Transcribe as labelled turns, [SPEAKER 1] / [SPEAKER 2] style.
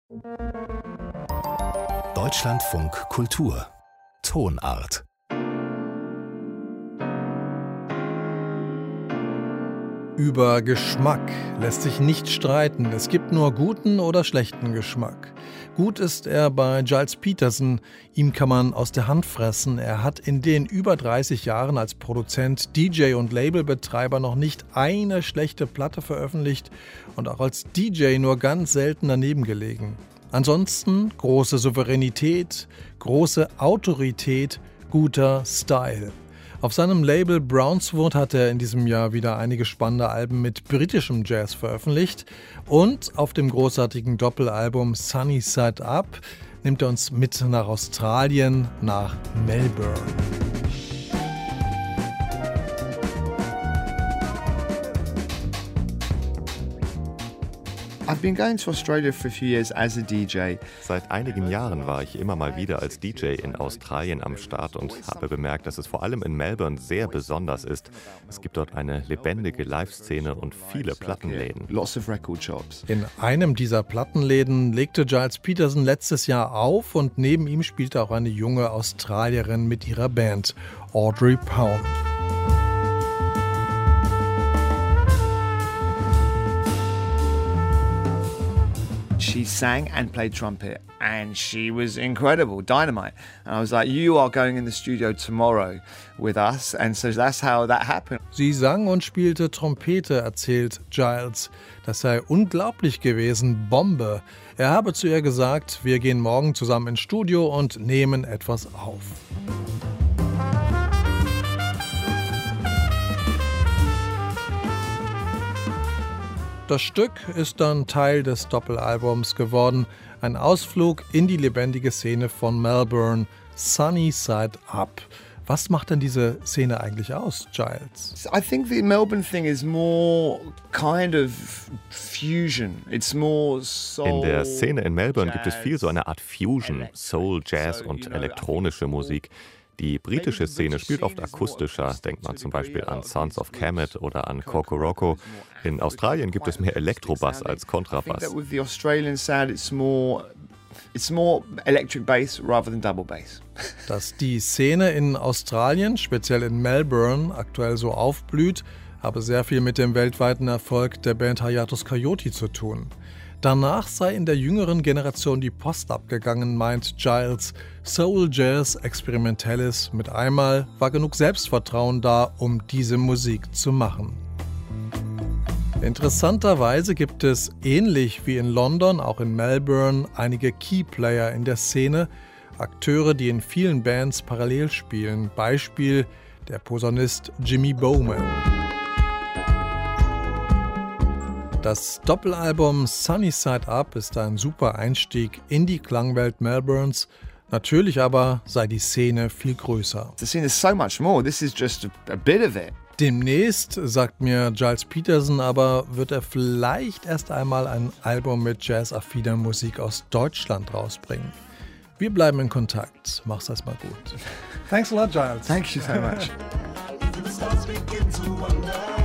[SPEAKER 1] Deutschlandfunk Kultur Tonart.
[SPEAKER 2] Über Geschmack lässt sich nicht streiten. Es gibt nur guten oder schlechten Geschmack. Gut ist er bei Gilles Peterson. Ihm kann man aus der Hand fressen. Er hat in den über 30 Jahren als Produzent, DJ und Labelbetreiber noch nicht eine schlechte Platte veröffentlicht und auch als DJ nur ganz selten daneben gelegen. Ansonsten große Souveränität, große Autorität, guter Style. Auf seinem Label Brownswood hat er in diesem Jahr wieder einige spannende Alben mit britischem Jazz veröffentlicht. Und auf dem großartigen Doppelalbum Sunny Side Up nimmt er uns mit nach Australien, nach Melbourne.
[SPEAKER 3] I've been going to Australia for a few years as a DJ.
[SPEAKER 4] Seit einigen Jahren war ich immer mal wieder als DJ in Australien am Start und habe bemerkt, dass es vor allem in Melbourne sehr besonders ist. Es gibt dort eine lebendige Live-Szene und viele Plattenläden.
[SPEAKER 3] Lots of record shops.
[SPEAKER 2] In einem dieser Plattenläden legte Gilles Peterson letztes Jahr auf und neben ihm spielte auch eine junge Australierin mit ihrer Band, Audrey Pound.
[SPEAKER 3] She sang and played trumpet, and she was incredible, dynamite. And I was like, you are going in the studio tomorrow with us. And so that's how that happened.
[SPEAKER 2] Sie sang und spielte Trompete, erzählt Gilles. Das sei unglaublich gewesen, Bombe. Er habe zu ihr gesagt, wir gehen morgen zusammen ins Studio und nehmen etwas auf. Das Stück ist dann Teil des Doppelalbums geworden. Ein Ausflug in die lebendige Szene von Melbourne, Sunny Side Up. Was macht denn diese Szene eigentlich aus, Gilles?
[SPEAKER 3] I think the Melbourne thing is more kind of fusion. It's more soul.
[SPEAKER 4] In der Szene in Melbourne gibt es
[SPEAKER 3] Jazz,
[SPEAKER 4] viel so eine Art Fusion, Soul, Jazz und elektronische Musik. Die britische Szene spielt oft akustischer, denkt man zum Beispiel an Sons of Kemet oder an Kokoroko. In Australien gibt es mehr Elektrobass als Kontrabass.
[SPEAKER 3] With the Australian sound, it's more electric bass rather than double bass.
[SPEAKER 2] Dass die Szene in Australien, speziell in Melbourne, aktuell so aufblüht, habe sehr viel mit dem weltweiten Erfolg der Band Hiatus Kaiyote zu tun. Danach sei in der jüngeren Generation die Post abgegangen, meint Gilles. Soul, Jazz, Experimentelles, mit einmal war genug Selbstvertrauen da, um diese Musik zu machen. Interessanterweise gibt es, ähnlich wie in London, auch in Melbourne, einige Keyplayer in der Szene, Akteure, die in vielen Bands parallel spielen. Beispiel der Posaunist Jimmy Bowman. Das Doppelalbum Sunny Side Up ist ein super Einstieg in die Klangwelt Melbournes. Natürlich aber sei die Szene viel größer.
[SPEAKER 3] The scene is so much more. This is just a bit of it.
[SPEAKER 2] Demnächst, sagt mir Gilles Peterson, aber wird er vielleicht erst einmal ein Album mit jazz-affiner Musik aus Deutschland rausbringen. Wir bleiben in Kontakt. Mach's erstmal gut. Thanks a lot, Gilles.
[SPEAKER 3] Thank you so much.